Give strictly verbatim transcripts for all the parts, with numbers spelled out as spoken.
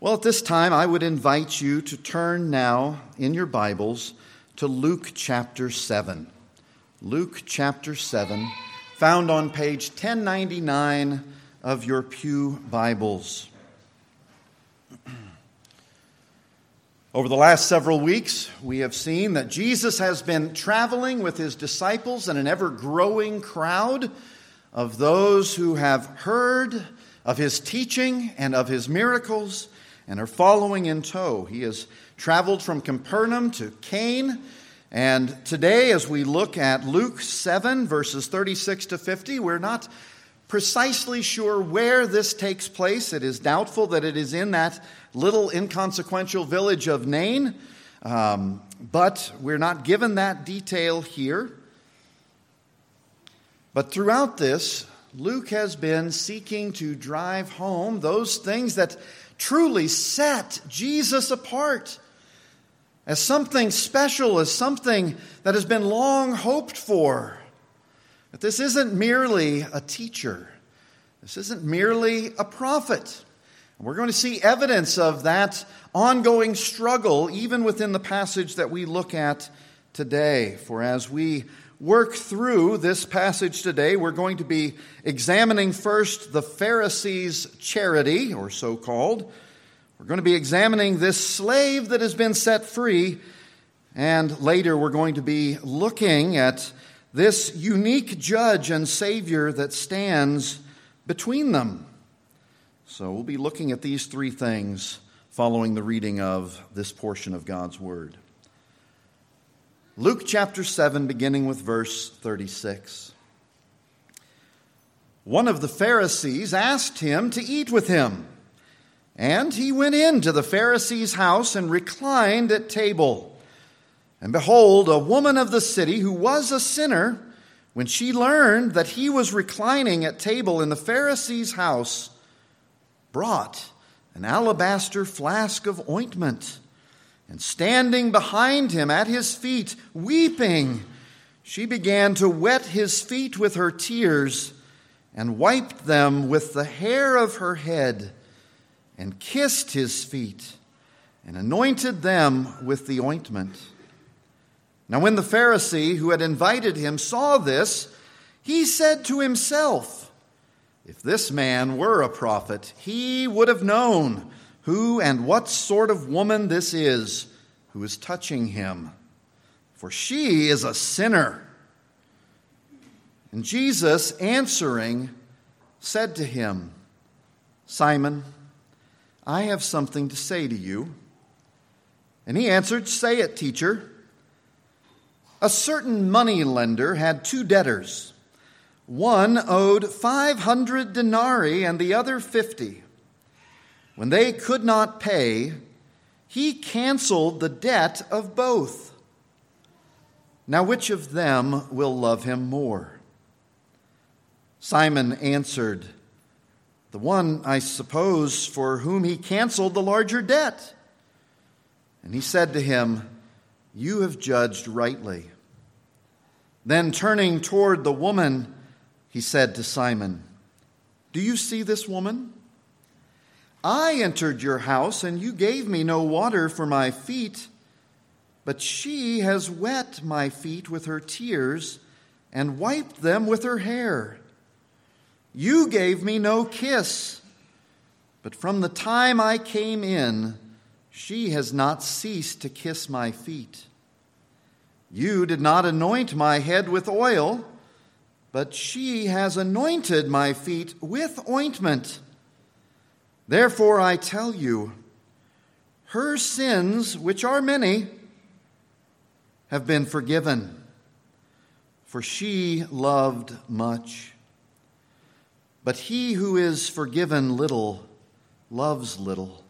Well, at this time, I would invite you to turn now in your Bibles to Luke chapter seven. Luke chapter seven, found on page ten ninety-nine of your pew Bibles. Over the last several weeks, we have seen that Jesus has been traveling with his disciples and an ever-growing crowd of those who have heard of his teaching and of his miracles and are following in tow. He has traveled from Capernaum to Cain, and today as we look at Luke seven, verses thirty-six to fifty, we're not precisely sure where this takes place. It is doubtful that it is in that little inconsequential village of Nain, um, but we're not given that detail here. But throughout this, Luke has been seeking to drive home those things that truly set Jesus apart as something special, as something that has been long hoped for. But this isn't merely a teacher. This isn't merely a prophet. And we're going to see evidence of that ongoing struggle even within the passage that we look at today. For as we work through this passage today, we're going to be examining first the Pharisees' charity, or so-called. We're going to be examining this slave that has been set free, and later we're going to be looking at this unique judge and Savior that stands between them. So we'll be looking at these three things following the reading of this portion of God's Word. Luke chapter seven, beginning with verse thirty-six. One of the Pharisees asked him to eat with him, and he went into the Pharisee's house and reclined at table. And behold, a woman of the city who was a sinner, when she learned that he was reclining at table in the Pharisee's house, brought an alabaster flask of ointment. And standing behind him at his feet, weeping, she began to wet his feet with her tears and wiped them with the hair of her head and kissed his feet and anointed them with the ointment. Now when the Pharisee who had invited him saw this, he said to himself, "If this man were a prophet, he would have known who and what sort of woman this is who is touching him, for she is a sinner." And Jesus, answering, said to him, "Simon, I have something to say to you." And he answered, "Say it, teacher." A certain moneylender had two debtors. One owed five hundred denarii and the other fifty. When they could not pay, he canceled the debt of both. Now which of them will love him more? Simon answered, "The one, I suppose, for whom he canceled the larger debt." And he said to him, "You have judged rightly." Then turning toward the woman, he said to Simon, "Do you see this woman? I entered your house, and you gave me no water for my feet, but she has wet my feet with her tears and wiped them with her hair. You gave me no kiss, but from the time I came in, she has not ceased to kiss my feet. You did not anoint my head with oil, but she has anointed my feet with ointment. Therefore I tell you, her sins, which are many, have been forgiven, for she loved much. But he who is forgiven little loves little."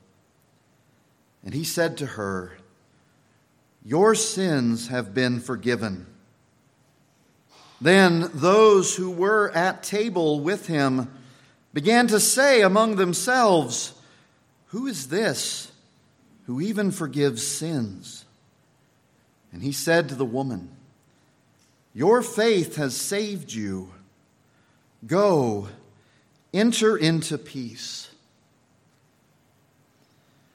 And he said to her, "Your sins have been forgiven." Then those who were at table with him began to say among themselves, "Who is this who even forgives sins?" And he said to the woman, "Your faith has saved you. Go, enter into peace."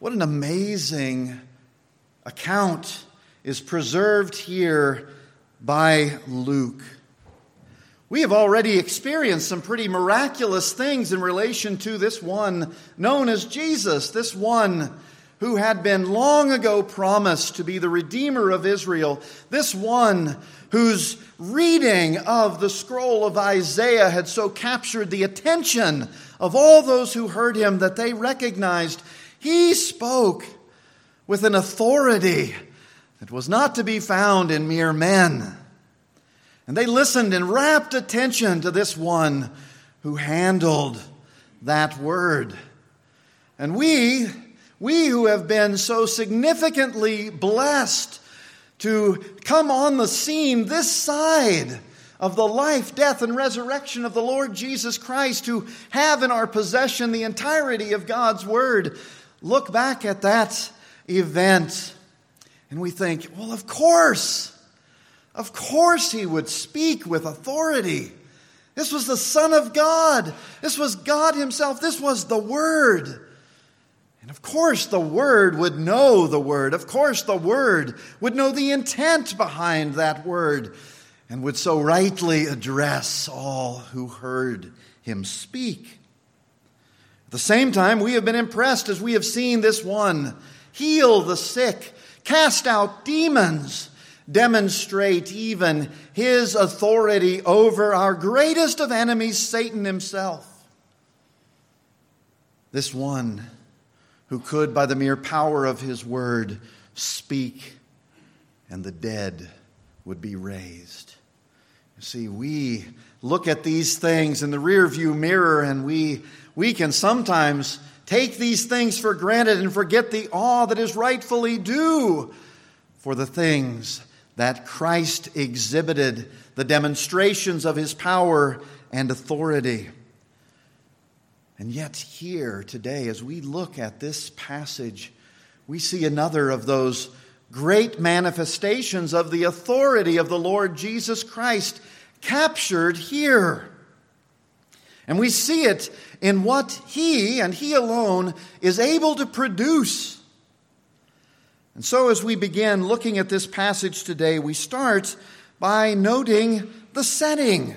What an amazing account is preserved here by Luke. We have already experienced some pretty miraculous things in relation to this one known as Jesus, this one who had been long ago promised to be the Redeemer of Israel, this one whose reading of the scroll of Isaiah had so captured the attention of all those who heard him that they recognized he spoke with an authority that was not to be found in mere men. And they listened in rapt attention to this one who handled that word. And we, we who have been so significantly blessed to come on the scene this side of the life, death, and resurrection of the Lord Jesus Christ, who have in our possession the entirety of God's Word, look back at that event and we think, well, of course, of course he would speak with authority. This was the Son of God. This was God himself. This was the Word. And of course the Word would know the Word. Of course the Word would know the intent behind that Word and would so rightly address all who heard him speak. At the same time, we have been impressed as we have seen this one heal the sick, cast out demons, demonstrate even his authority over our greatest of enemies, Satan himself. This one who could, by the mere power of his word, speak, and the dead would be raised. You see, we look at these things in the rearview mirror, and we, we can sometimes take these things for granted and forget the awe that is rightfully due for the things that Christ exhibited, the demonstrations of his power and authority. And yet here today, as we look at this passage, we see another of those great manifestations of the authority of the Lord Jesus Christ captured here. And we see it in what he and he alone is able to produce. And so as we begin looking at this passage today, we start by noting the setting.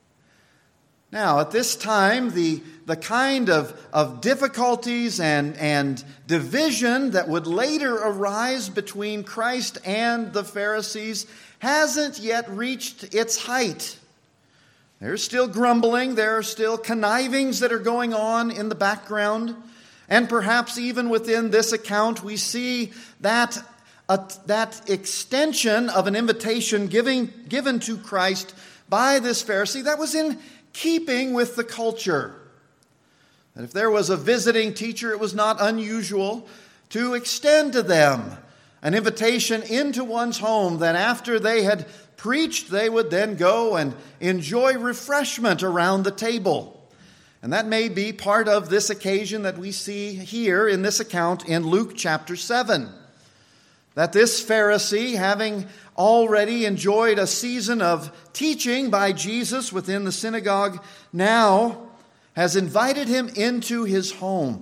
Now, at this time, the, the kind of, of difficulties and, and division that would later arise between Christ and the Pharisees hasn't yet reached its height. There's still grumbling, there are still connivings that are going on in the background. And perhaps even within this account, we see that, uh, that extension of an invitation giving, given to Christ by this Pharisee that was in keeping with the culture. That if there was a visiting teacher, it was not unusual to extend to them an invitation into one's home that after they had preached, they would then go and enjoy refreshment around the table. And that may be part of this occasion that we see here in this account in Luke chapter seven. That this Pharisee, having already enjoyed a season of teaching by Jesus within the synagogue, now has invited him into his home.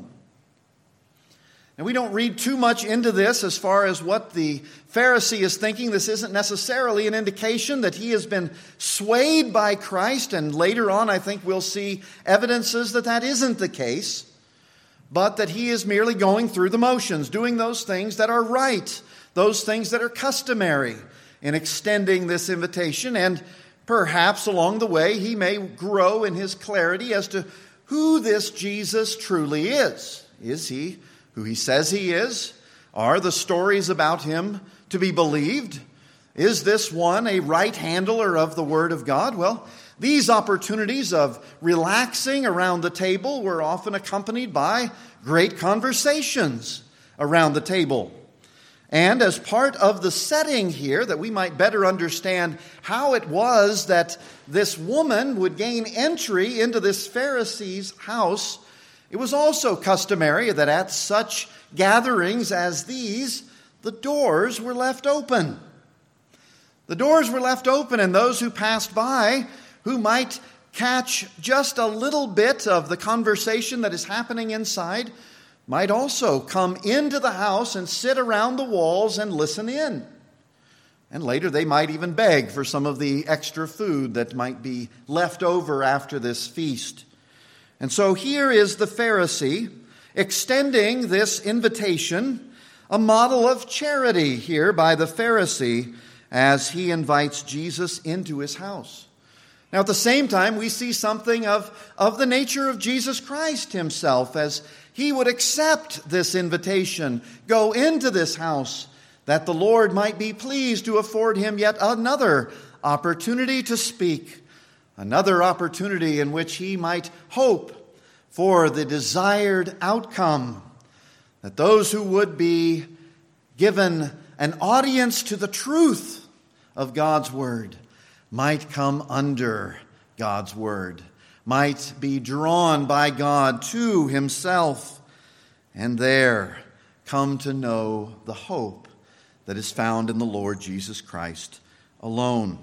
And we don't read too much into this as far as what the Pharisee is thinking. This isn't necessarily an indication that he has been swayed by Christ. And later on, I think we'll see evidences that that isn't the case. But that he is merely going through the motions, doing those things that are right, those things that are customary in extending this invitation. And perhaps along the way, he may grow in his clarity as to who this Jesus truly is. Is he who he says he is? Are the stories about him to be believed? Is this one a right handler of the Word of God? Well, these opportunities of relaxing around the table were often accompanied by great conversations around the table. And as part of the setting here, that we might better understand how it was that this woman would gain entry into this Pharisee's house, it was also customary that at such gatherings as these, the doors were left open. The doors were left open, and those who passed by, who might catch just a little bit of the conversation that is happening inside, might also come into the house and sit around the walls and listen in. And later they might even beg for some of the extra food that might be left over after this feast. And so here is the Pharisee extending this invitation, a model of charity here by the Pharisee as he invites Jesus into his house. Now at the same time, we see something of, of the nature of Jesus Christ himself as he would accept this invitation, go into this house, that the Lord might be pleased to afford him yet another opportunity to speak, another opportunity in which he might hope for the desired outcome, that those who would be given an audience to the truth of God's word might come under God's word, might be drawn by God to himself, and there come to know the hope that is found in the Lord Jesus Christ alone.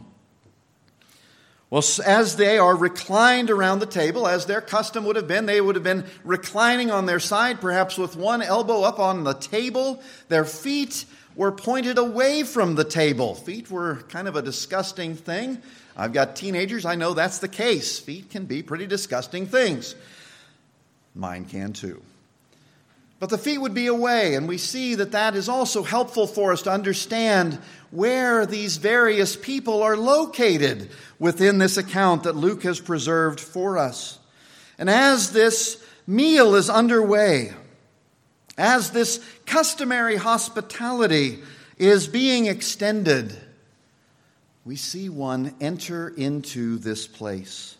Well, as they are reclined around the table, as their custom would have been, they would have been reclining on their side, perhaps with one elbow up on the table. Their feet were pointed away from the table. Feet were kind of a disgusting thing. I've got teenagers, I know that's the case. Feet can be pretty disgusting things. Mine can too. But the feet would be away, and we see that that is also helpful for us to understand where these various people are located within this account that Luke has preserved for us. And as this meal is underway, as this customary hospitality is being extended, we see one enter into this place.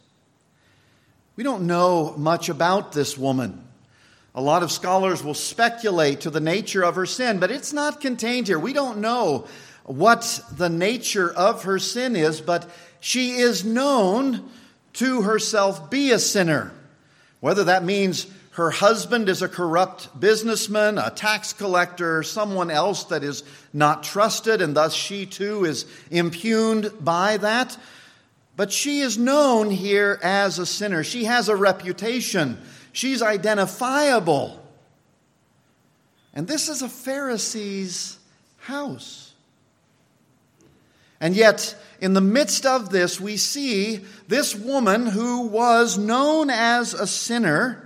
We don't know much about this woman. A lot of scholars will speculate to the nature of her sin, but it's not contained here. We don't know what the nature of her sin is, but she is known to herself be a sinner. Whether that means her husband is a corrupt businessman, a tax collector, someone else that is not trusted, and thus she too is impugned by that. But she is known here as a sinner. She has a reputation. She's identifiable. And this is a Pharisee's house. And yet, in the midst of this, we see this woman who was known as a sinner,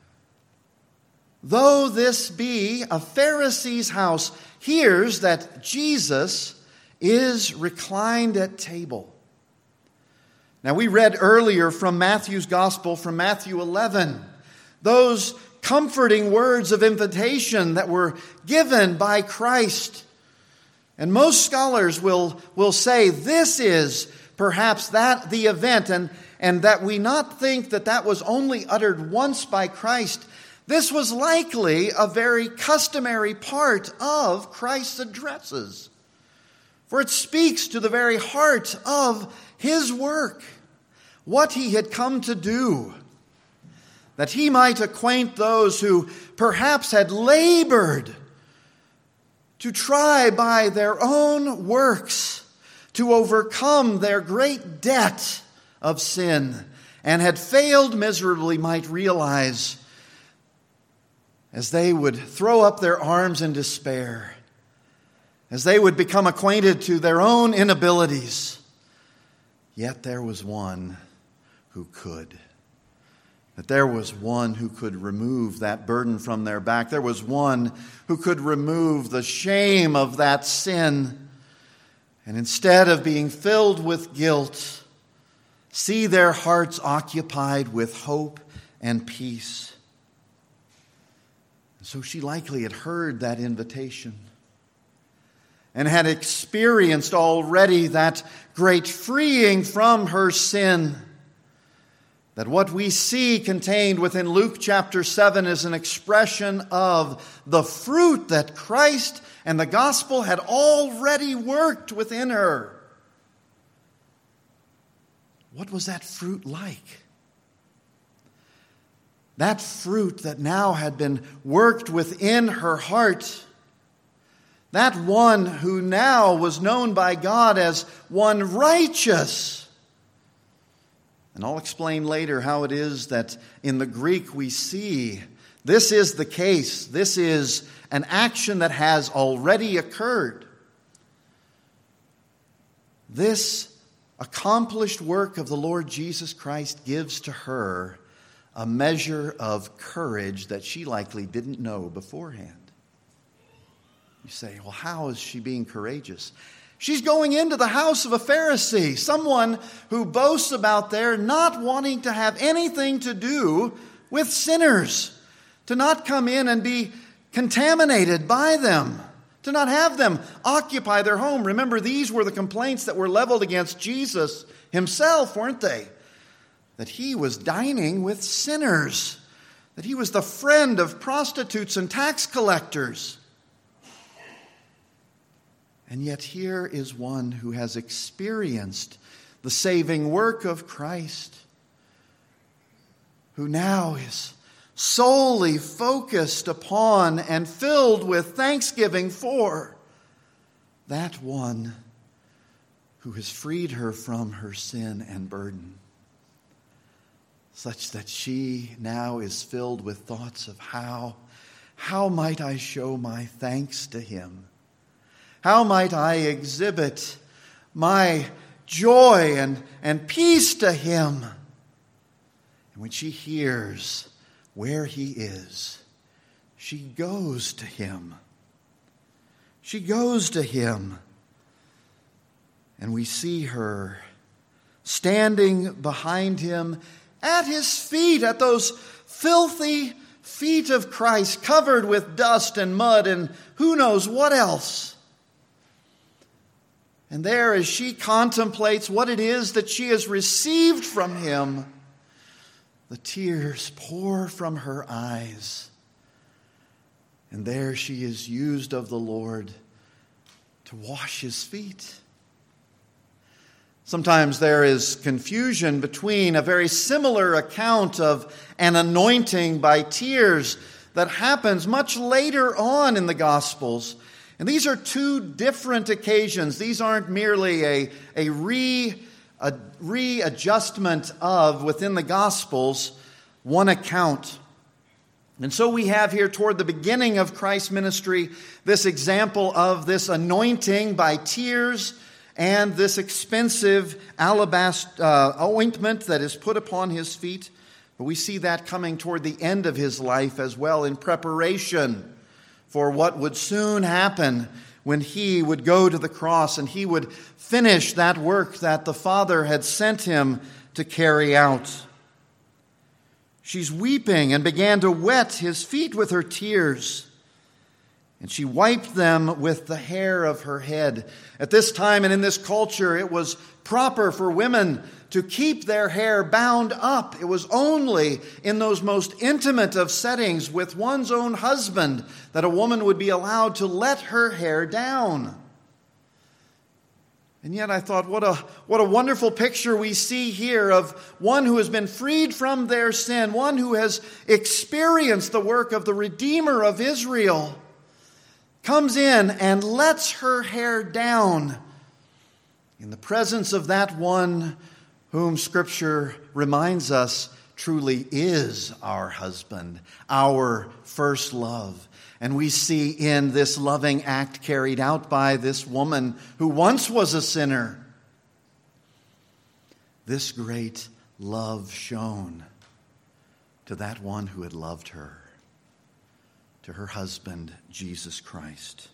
though this be a Pharisee's house, hears that Jesus is reclined at table. Now, we read earlier from Matthew's Gospel, from Matthew eleven, those comforting words of invitation that were given by Christ. And most scholars will, will say this is perhaps that the event, and, and that we not think that that was only uttered once by Christ. This was likely a very customary part of Christ's addresses, for it speaks to the very heart of his work, what he had come to do, that he might acquaint those who perhaps had labored to try by their own works to overcome their great debt of sin and had failed miserably, might realize, as they would throw up their arms in despair, as they would become acquainted to their own inabilities, yet there was one who could. That there was one who could remove that burden from their back. There was one who could remove the shame of that sin. And instead of being filled with guilt, see their hearts occupied with hope and peace. So she likely had heard that invitation and had experienced already that great freeing from her sin. That what we see contained within Luke chapter seven is an expression of the fruit that Christ and the gospel had already worked within her. What was that fruit like? That fruit that now had been worked within her heart. That one who now was known by God as one righteous. And I'll explain later how it is that in the Greek we see This is the case. This is an action that has already occurred. This accomplished work of the Lord Jesus Christ gives to her a measure of courage that she likely didn't know beforehand. You say, well, how is she being courageous? She's going into the house of a Pharisee, someone who boasts about there not wanting to have anything to do with sinners, to not come in and be contaminated by them, to not have them occupy their home. Remember, these were the complaints that were leveled against Jesus himself, weren't they? That he was dining with sinners, that he was the friend of prostitutes and tax collectors. And yet here is one who has experienced the saving work of Christ, who now is solely focused upon and filled with thanksgiving for that one who has freed her from her sin and burden, such that she now is filled with thoughts of how, how might I show my thanks to him? How might I exhibit my joy and, and peace to him? And when she hears where he is, she goes to him. She goes to him. And we see her standing behind him at his feet, at those filthy feet of Christ, covered with dust and mud and who knows what else. And there, as she contemplates what it is that she has received from him, the tears pour from her eyes. And there she is used of the Lord to wash his feet. Sometimes there is confusion between a very similar account of an anointing by tears that happens much later on in the Gospels. And these are two different occasions. These aren't merely a, a, re, a readjustment of, within the Gospels, one account. And so we have here toward the beginning of Christ's ministry this example of this anointing by tears and this expensive alabaster uh, ointment that is put upon his feet. But we see that coming toward the end of his life as well, in preparation for what would soon happen when he would go to the cross and he would finish that work that the Father had sent him to carry out. She's weeping and began to wet his feet with her tears, and she wiped them with the hair of her head. At this time and in this culture, it was proper for women to keep their hair bound up. It was only in those most intimate of settings with one's own husband that a woman would be allowed to let her hair down. And yet I thought, what a, what a wonderful picture we see here of one who has been freed from their sin, one who has experienced the work of the Redeemer of Israel, comes in and lets her hair down in the presence of that one whom Scripture reminds us truly is our husband, our first love. And we see in this loving act carried out by this woman who once was a sinner, this great love shown to that one who had loved her, to her husband, Jesus Christ.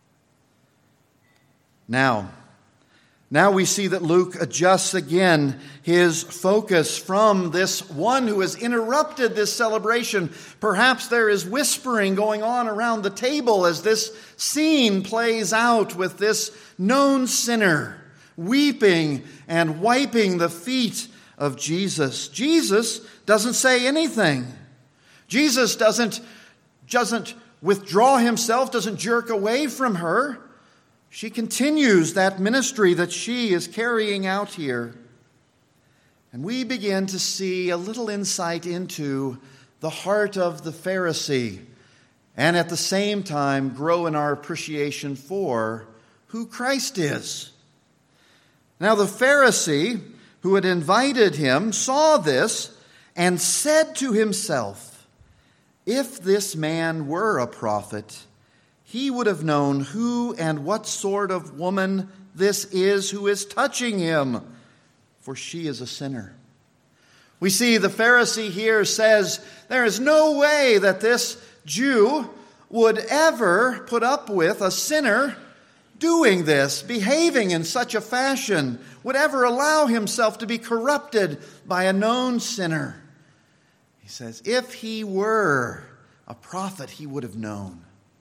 Now, Now we see that Luke adjusts again his focus from this one who has interrupted this celebration. Perhaps there is whispering going on around the table as this scene plays out with this known sinner weeping and wiping the feet of Jesus. Jesus doesn't say anything. Jesus doesn't, doesn't withdraw himself, doesn't jerk away from her. She continues that ministry that she is carrying out here. And we begin to see a little insight into the heart of the Pharisee, and at the same time grow in our appreciation for who Christ is. Now the Pharisee who had invited him saw this and said to himself, If this man were a prophet, he would have known who and what sort of woman this is who is touching him, for she is a sinner." We see the Pharisee here says there is no way that this Jew would ever put up with a sinner doing this, behaving in such a fashion, would ever allow himself to be corrupted by a known sinner. He says, if he were a prophet, he would have known.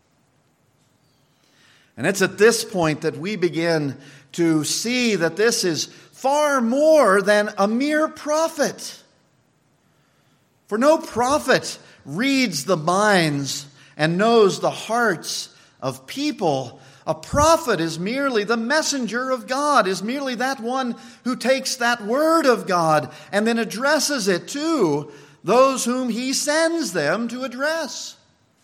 And it's at this point that we begin to see that this is far more than a mere prophet. For no prophet reads the minds and knows the hearts of people. A prophet is merely the messenger of God, is merely that one who takes that word of God and then addresses it to those whom he sends them to address.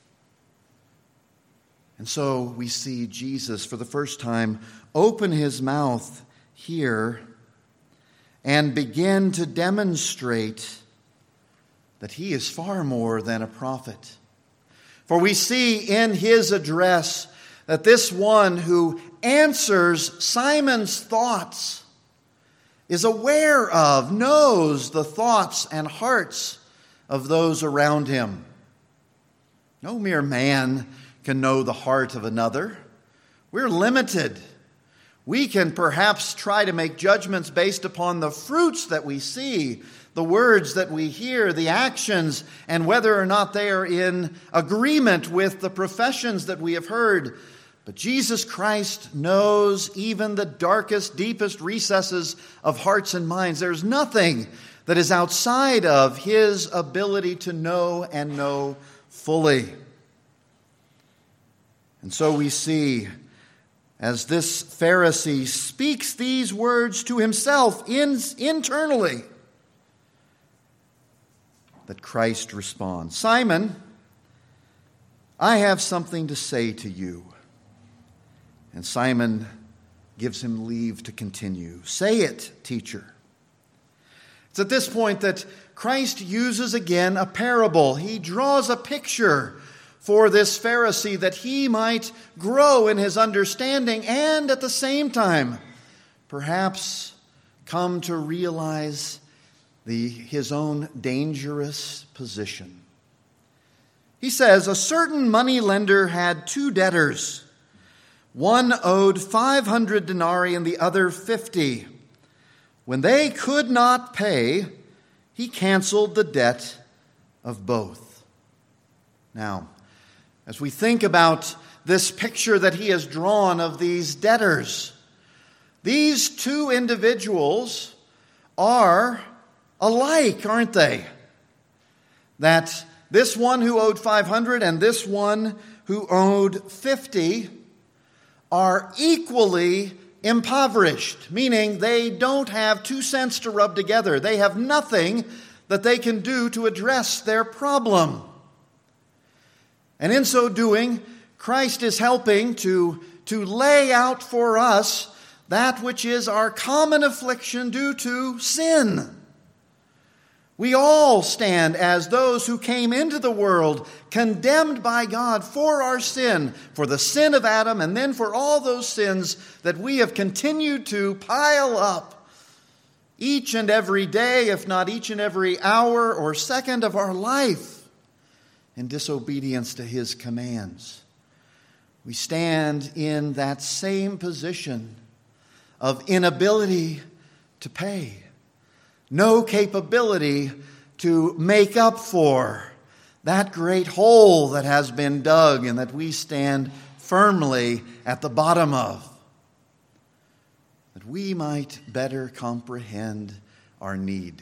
And so we see Jesus for the first time open his mouth here and begin to demonstrate that he is far more than a prophet. For we see in his address that this one who answers Simon's thoughts is aware of, knows the thoughts and hearts of those around him. No mere man can know the heart of another. We're limited. We can perhaps try to make judgments based upon the fruits that we see, the words that we hear, the actions, and whether or not they are in agreement with the professions that we have heard. But Jesus Christ knows even the darkest, deepest recesses of hearts and minds. There's nothing that is outside of his ability to know and know fully. And so we see, as this Pharisee speaks these words to himself in, internally, that Christ responds, "Simon, I have something to say to you." And Simon gives him leave to continue. "Say it, teacher." It's at this point that Christ uses again a parable. He draws a picture for this Pharisee that he might grow in his understanding and at the same time perhaps come to realize the, his own dangerous position. He says, "A certain moneylender had two debtors. One owed five hundred denarii and the other fifty. When they could not pay, he canceled the debt of both." Now, as we think about this picture that he has drawn of these debtors, these two individuals are alike, aren't they? That this one who owed five hundred and this one who owed fifty are equally impoverished, meaning they don't have two cents to rub together. They have nothing that they can do to address their problem. And in so doing, Christ is helping to, to lay out for us that which is our common affliction due to sin. We all stand as those who came into the world condemned by God for our sin, for the sin of Adam, and then for all those sins that we have continued to pile up each and every day, if not each and every hour or second of our life in disobedience to his commands. We stand in that same position of inability to pay. No capability to make up for that great hole that has been dug and that we stand firmly at the bottom of. That we might better comprehend our need.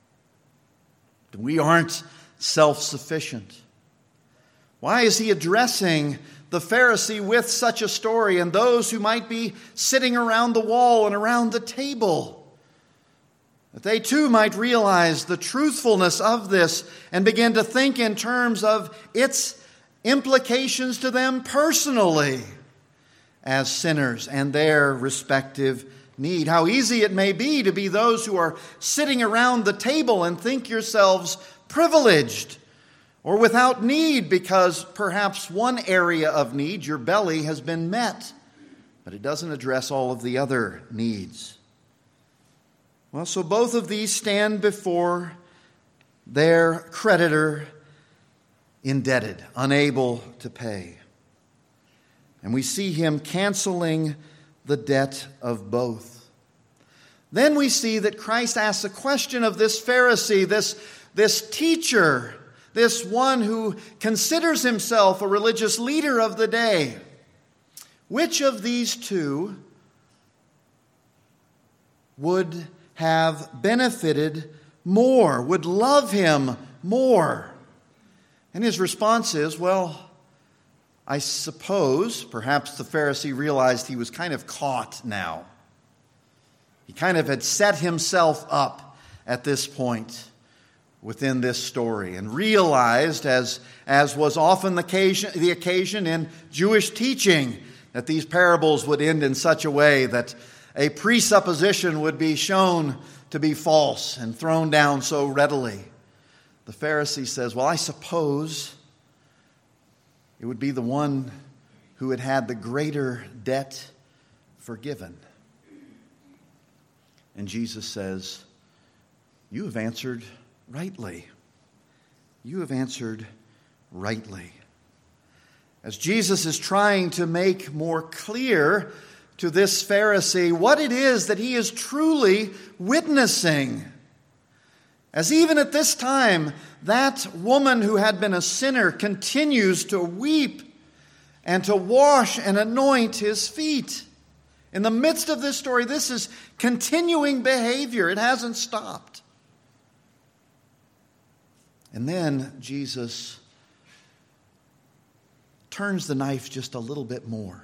We aren't self-sufficient. Why is he addressing the Pharisee with such a story and those who might be sitting around the wall and around the table? That they too might realize the truthfulness of this and begin to think in terms of its implications to them personally as sinners and their respective need. How easy it may be to be those who are sitting around the table and think yourselves privileged or without need because perhaps one area of need, your belly, has been met, but it doesn't address all of the other needs. Well, so both of these stand before their creditor indebted, unable to pay. And we see him canceling the debt of both. Then we see that Christ asks a question of this Pharisee, this, this teacher, this one who considers himself a religious leader of the day. Which of these two would have benefited more, would love him more? And his response is, well, I suppose perhaps the Pharisee realized he was kind of caught now. He kind of had set himself up at this point within this story and realized, as, as was often the occasion, the occasion in Jewish teaching, that these parables would end in such a way that a presupposition would be shown to be false and thrown down so readily. The Pharisee says, well, I suppose it would be the one who had had the greater debt forgiven. And Jesus says, you have answered rightly. You have answered rightly. As Jesus is trying to make more clear to this Pharisee what it is that he is truly witnessing, as even at this time, that woman who had been a sinner continues to weep and to wash and anoint his feet. In the midst of this story, this is continuing behavior. It hasn't stopped. And then Jesus turns the knife just a little bit more,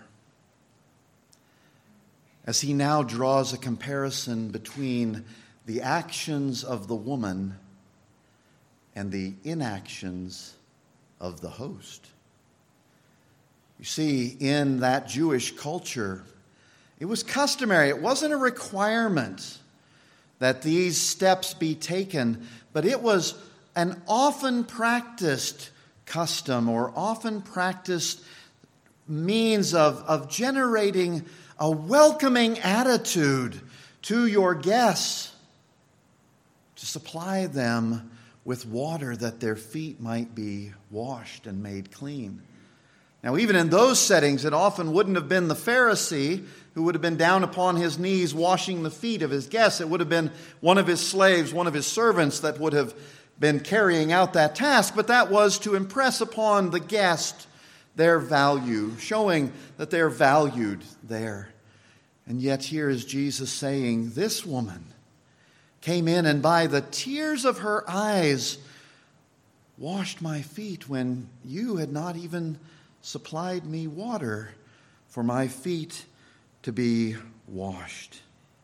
as he now draws a comparison between the actions of the woman and the inactions of the host. You see, in that Jewish culture, it was customary. It wasn't a requirement that these steps be taken, but it was an often practiced custom or often practiced means of, of generating a welcoming attitude to your guests, to supply them with water that their feet might be washed and made clean. Now, even in those settings, it often wouldn't have been the Pharisee who would have been down upon his knees washing the feet of his guests. It would have been one of his slaves, one of his servants that would have been carrying out that task. But that was to impress upon the guest their value, showing that they're valued there. And yet here is Jesus saying, this woman came in and by the tears of her eyes washed my feet when you had not even supplied me water for my feet to be washed.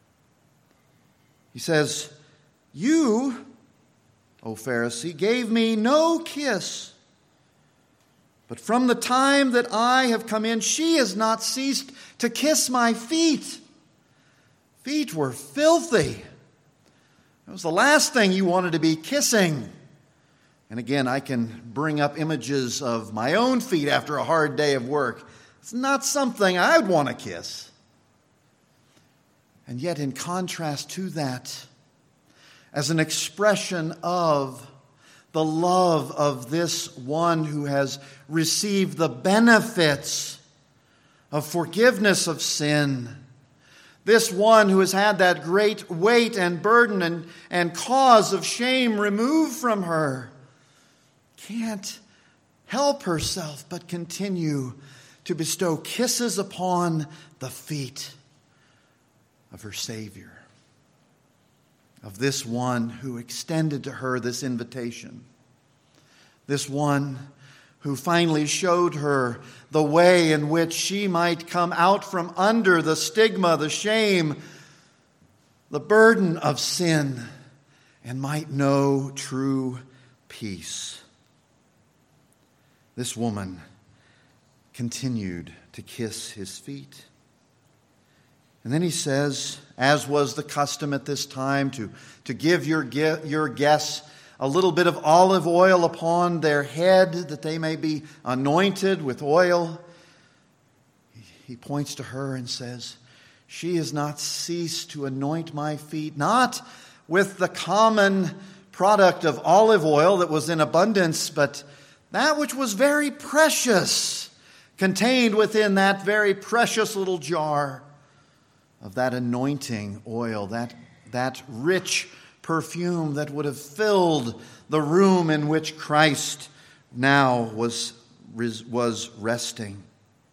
He says, you, O Pharisee, gave me no kiss, but from the time that I have come in, she has not ceased to kiss my feet. Feet were filthy. It was the last thing you wanted to be kissing. And again, I can bring up images of my own feet after a hard day of work. It's not something I'd want to kiss. And yet, in contrast to that, as an expression of the love of this one who has received the benefits of forgiveness of sin, this one who has had that great weight and burden and, and cause of shame removed from her, can't help herself but continue to bestow kisses upon the feet of her Savior, of this one who extended to her this invitation, this one who finally showed her the way in which she might come out from under the stigma, the shame, the burden of sin, and might know true peace. This woman continued to kiss his feet. And then he says, as was the custom at this time, to, to give your, your guests a little bit of olive oil upon their head that they may be anointed with oil. He points to her and says, she has not ceased to anoint my feet, not with the common product of olive oil that was in abundance, but that which was very precious, contained within that very precious little jar of that anointing oil, that, that rich perfume that would have filled the room in which Christ now was, was resting.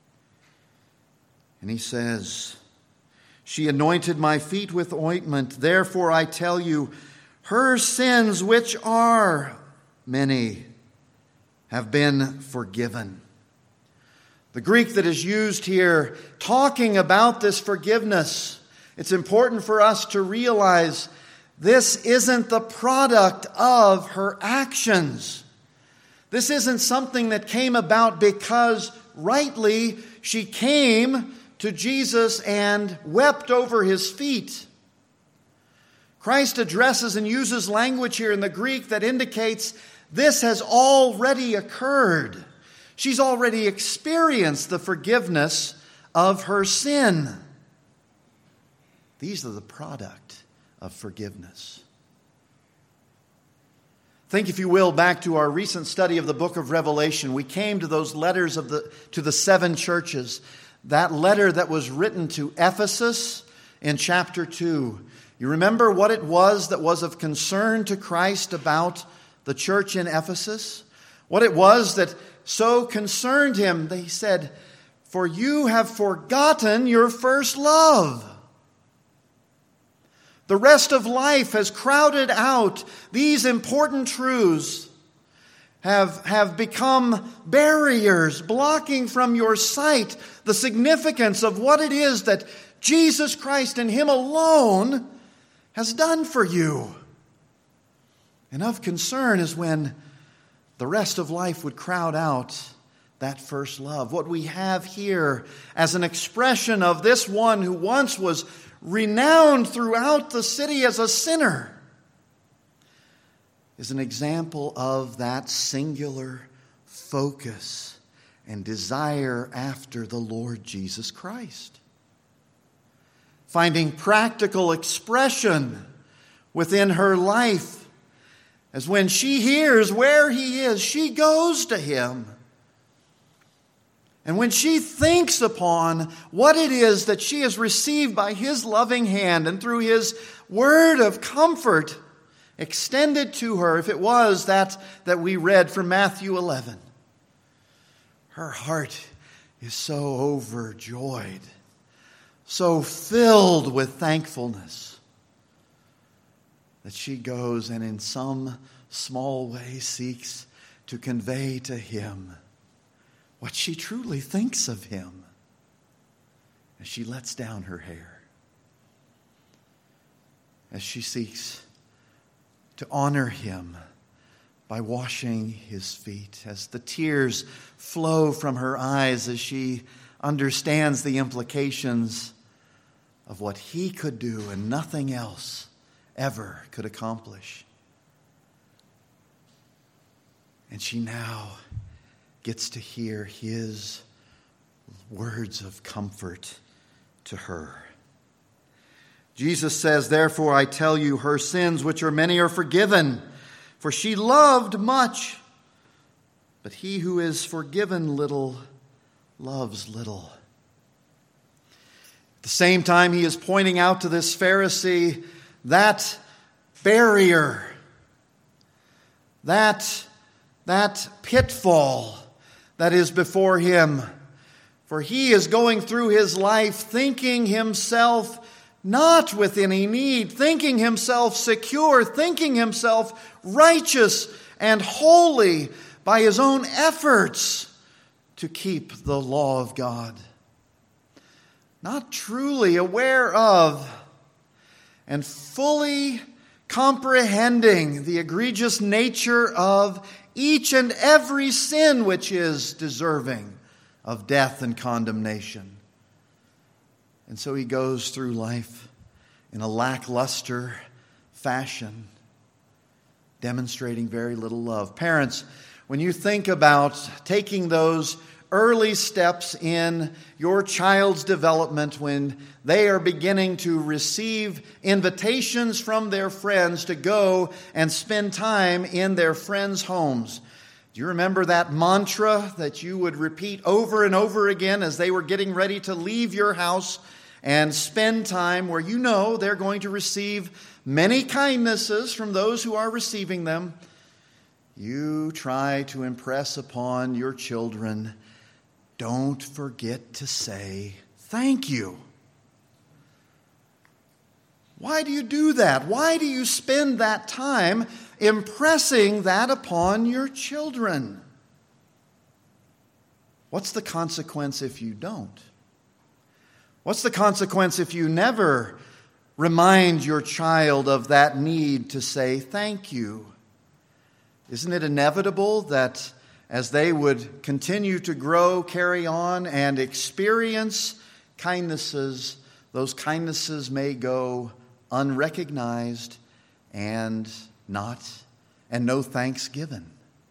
And he says, she anointed my feet with ointment. Therefore I tell you, her sins, which are many, have been forgiven. The Greek that is used here, talking about this forgiveness, it's important for us to realize this isn't the product of her actions. This isn't something that came about because rightly she came to Jesus and wept over his feet. Christ addresses and uses language here in the Greek that indicates this has already occurred. She's already experienced the forgiveness of her sin. These are the product of forgiveness. Think, if you will, back to our recent study of the book of Revelation. We came to those letters of the to the seven churches. That letter that was written to Ephesus in chapter two. You remember what it was that was of concern to Christ about the church in Ephesus? What it was that so concerned him that he said, for you have forgotten your first love. The rest of life has crowded out these important truths, have, have become barriers blocking from your sight the significance of what it is that Jesus Christ and him alone has done for you. And of concern is when the rest of life would crowd out that first love. What we have here as an expression of this one who once was renowned throughout the city as a sinner is an example of that singular focus and desire after the Lord Jesus Christ. Finding practical expression within her life, as when she hears where he is, she goes to him. And when she thinks upon what it is that she has received by his loving hand and through his word of comfort extended to her, if it was that that we read from Matthew eleven, her heart is so overjoyed, so filled with thankfulness, that she goes and in some small way seeks to convey to him what she truly thinks of him, as she lets down her hair, as she seeks to honor him by washing his feet, as the tears flow from her eyes as she understands the implications of what he could do and nothing else ever could accomplish. And she now gets to hear his words of comfort to her. Jesus says, therefore I tell you, her sins, which are many, are forgiven, for she loved much. But he who is forgiven little loves little. At the same time, he is pointing out to this Pharisee that barrier, that, that pitfall that is before him. For he is going through his life thinking himself not with any need, thinking himself secure, thinking himself righteous and holy by his own efforts to keep the law of God. Not truly aware of and fully comprehending the egregious nature of each and every sin which is deserving of death and condemnation. And so he goes through life in a lackluster fashion, demonstrating very little love. Parents, when you think about taking those early steps in your child's development, when they are beginning to receive invitations from their friends to go and spend time in their friends' homes, do you remember that mantra that you would repeat over and over again as they were getting ready to leave your house and spend time where you know they're going to receive many kindnesses from those who are receiving them? You try to impress upon your children, don't forget to say thank you. Why do you do that? Why do you spend that time impressing that upon your children? What's the consequence if you don't? What's the consequence if you never remind your child of that need to say thank you? Isn't it inevitable that as they would continue to grow, carry on, and experience kindnesses, those kindnesses may go unrecognized and not, and no thanks given?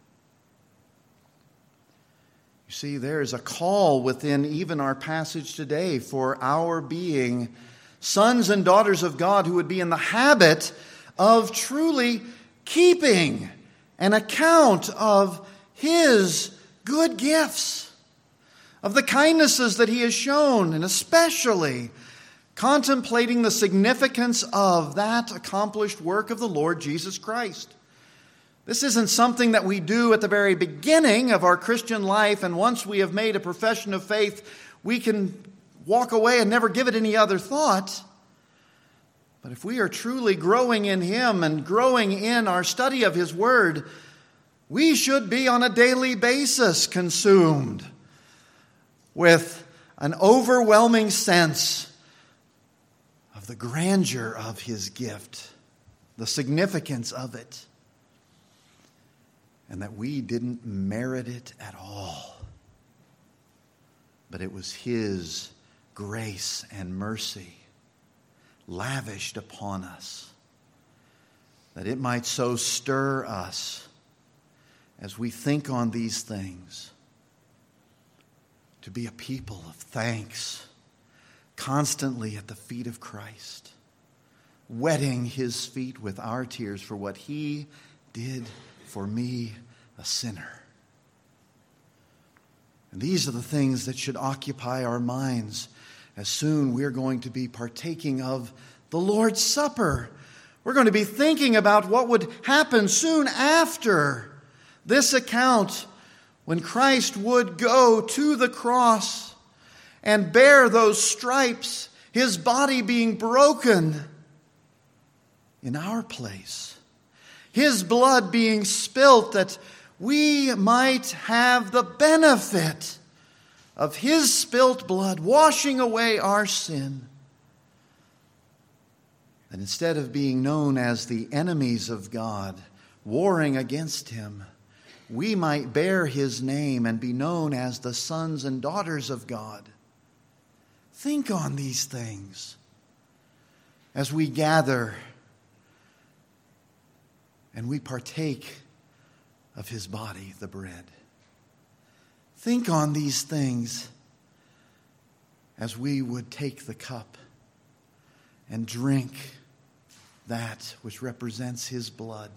You see, there is a call within even our passage today for our being sons and daughters of God who would be in the habit of truly keeping an account of His good gifts, of the kindnesses that He has shown, and especially contemplating the significance of that accomplished work of the Lord Jesus Christ. This isn't something that we do at the very beginning of our Christian life, and once we have made a profession of faith, we can walk away and never give it any other thought. But if we are truly growing in Him and growing in our study of His Word, we should be on a daily basis consumed with an overwhelming sense of the grandeur of His gift, the significance of it, and that we didn't merit it at all. But it was His grace and mercy lavished upon us, that it might so stir us as we think on these things, to be a people of thanks, constantly at the feet of Christ, wetting His feet with our tears for what He did for me, a sinner. And these are the things that should occupy our minds as soon we're going to be partaking of the Lord's Supper. We're going to be thinking about what would happen soon after this account, when Christ would go to the cross and bear those stripes, His body being broken in our place, His blood being spilt that we might have the benefit of His spilt blood washing away our sin. And instead of being known as the enemies of God, warring against Him, we might bear His name and be known as the sons and daughters of God. Think on these things as we gather and we partake of His body, the bread. Think on these things as we would take the cup and drink that which represents His blood.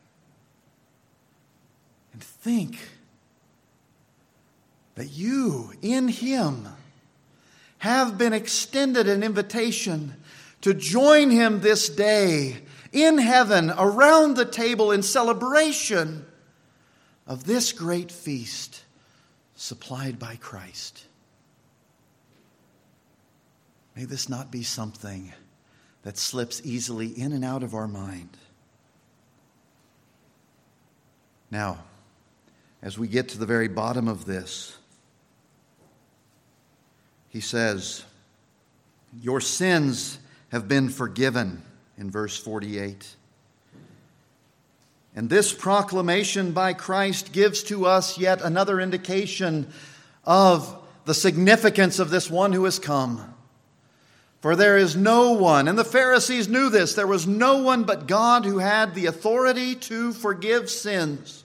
And think that you, in Him, have been extended an invitation to join Him this day in heaven around the table in celebration of this great feast supplied by Christ. May this not be something that slips easily in and out of our mind. Now, as we get to the very bottom of this, He says, your sins have been forgiven, in verse forty-eight. And this proclamation by Christ gives to us yet another indication of the significance of this one who has come. For there is no one, and the Pharisees knew this, there was no one but God who had the authority to forgive sins.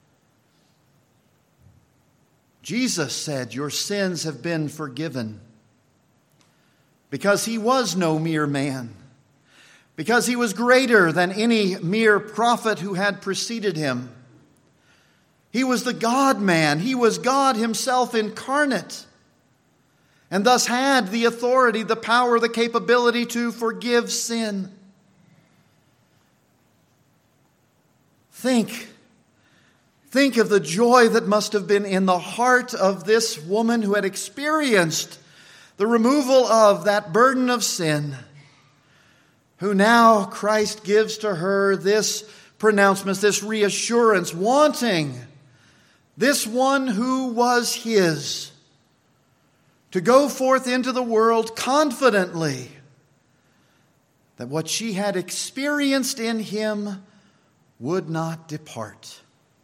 Jesus said, "Your sins have been forgiven," because he was no mere man, because he was greater than any mere prophet who had preceded him. He was the God-man. He was God himself incarnate, and thus had the authority, the power, the capability to forgive sin. Think, think of the joy that must have been in the heart of this woman who had experienced the removal of that burden of sin, who now Christ gives to her this pronouncement, this reassurance, wanting this one who was his to go forth into the world confidently that what she had experienced in him would not depart.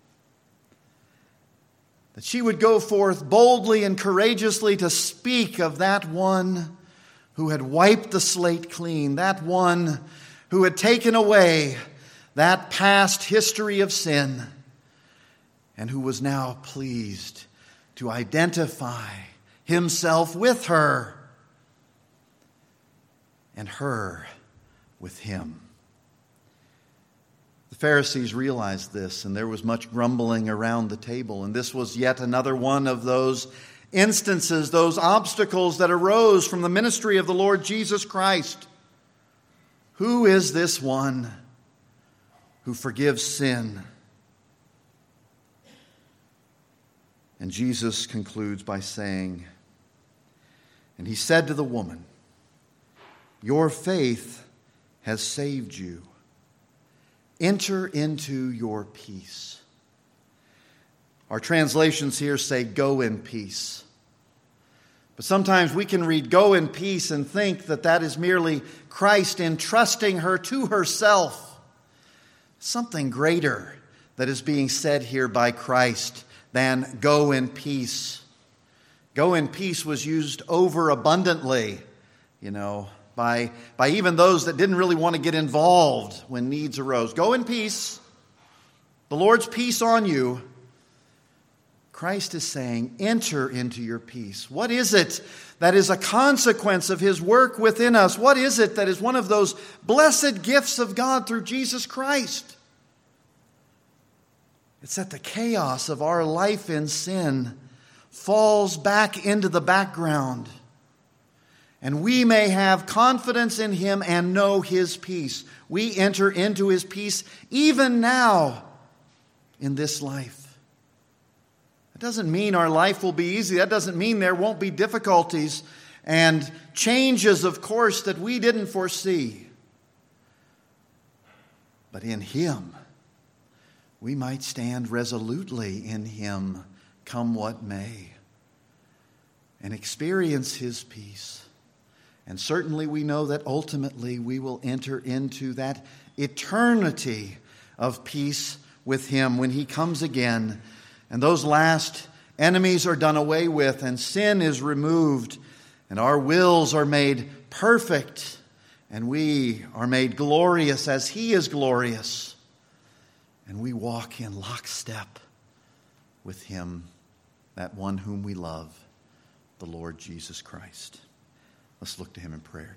That she would go forth boldly and courageously to speak of that one who had wiped the slate clean, that one who had taken away that past history of sin, and who was now pleased to identify himself with her and her with him. The Pharisees realized this, and there was much grumbling around the table. And this was yet another one of those instances, those obstacles that arose from the ministry of the Lord Jesus Christ. Who is this one who forgives sin? And Jesus concludes by saying, "And he said to the woman, 'Your faith has saved you. Enter into your peace.'" Our translations here say, "Go in peace." But sometimes we can read "go in peace" and think that that is merely Christ entrusting her to herself. Something greater that is being said here by Christ than "go in peace." Go in peace was used overabundantly, you know, by, by even those that didn't really want to get involved when needs arose. Go in peace. The Lord's peace on you. Christ is saying, enter into your peace. What is it that is a consequence of his work within us? What is it that is one of those blessed gifts of God through Jesus Christ? It's that the chaos of our life in sin falls back into the background, and we may have confidence in him and know his peace. We enter into his peace even now in this life. That doesn't mean our life will be easy. That doesn't mean there won't be difficulties and changes, of course, that we didn't foresee. But in him, we might stand resolutely in him, come what may, and experience his peace. And certainly we know that ultimately we will enter into that eternity of peace with him when he comes again. And those last enemies are done away with, and sin is removed, and our wills are made perfect, and we are made glorious as he is glorious. And we walk in lockstep with him, that one whom we love, the Lord Jesus Christ. Let's look to him in prayer.